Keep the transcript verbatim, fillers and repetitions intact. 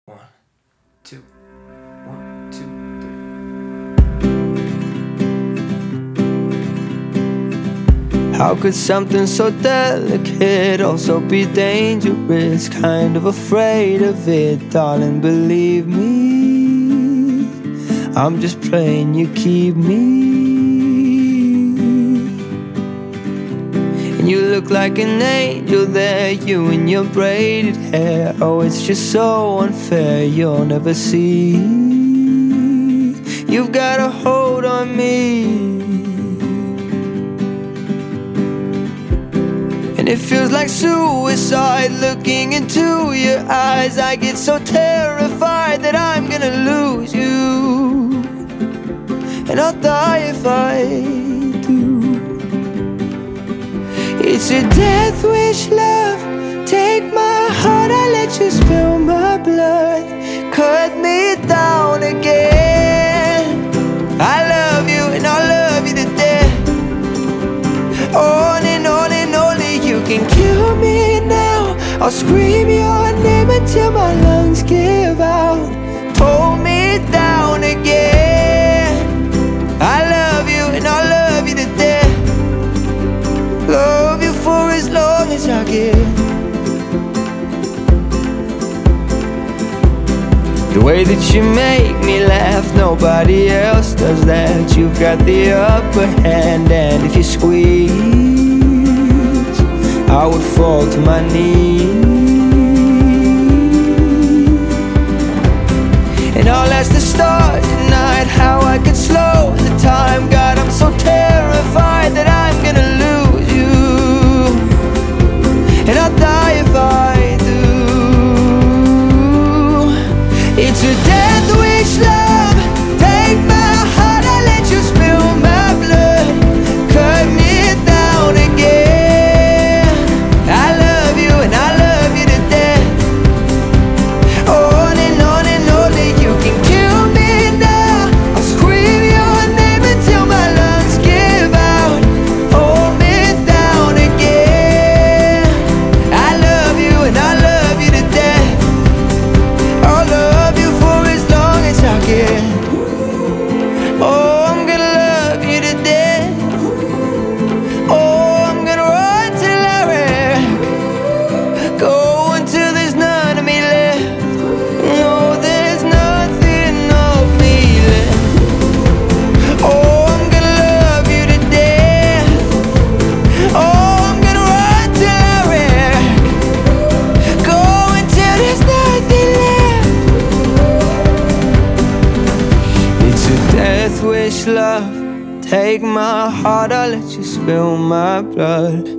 One, two, one, two, three. How could something so delicate also be dangerous? Kind of afraid of it, darling, believe me. I'm just playing, you keep me. And you look like an angel there, you and your braided hair. Oh, it's just so unfair, you'll never see. You've got a hold on me, and it feels like suicide looking into your eyes. I get so terrified that I'm gonna lose you, and I'll die if I do. It's a death wish, love. Take my heart, I let you spill my blood. Cut me down again. I love you and I'll love you to death. On and on and only you can kill me now. I'll scream your name until my lungs give out. Pull me down again. I love you and I'll love you to death. Love you for as long as I can. The way that you make me laugh, nobody else does that. You've got the upper hand, and if you squeeze, I would fall to my knees. And I'll ask the stars tonight how I could slow the time. God, I'm so terrified that I'm gonna lose you, and I'll die if I do. It's a death wish, love. Take my heart, I let you spill my blood. Cut me down again. I love you and I love you to death. On and on and only you can kill me now. I'll scream your name until my lungs give out. Hold me down again. I love you and I love you to death. I'll love you for as long as I can. Oh, I'm gonna love you to death. Oh, I'm gonna run till I wreck. Go until there's none of me left. No, there's nothing of me left. Oh, I'm gonna love you to death. Oh, I'm gonna run till I wreck. Go until there's nothing left. It's a death wish, love. Take my heart, I'll let you spill my blood.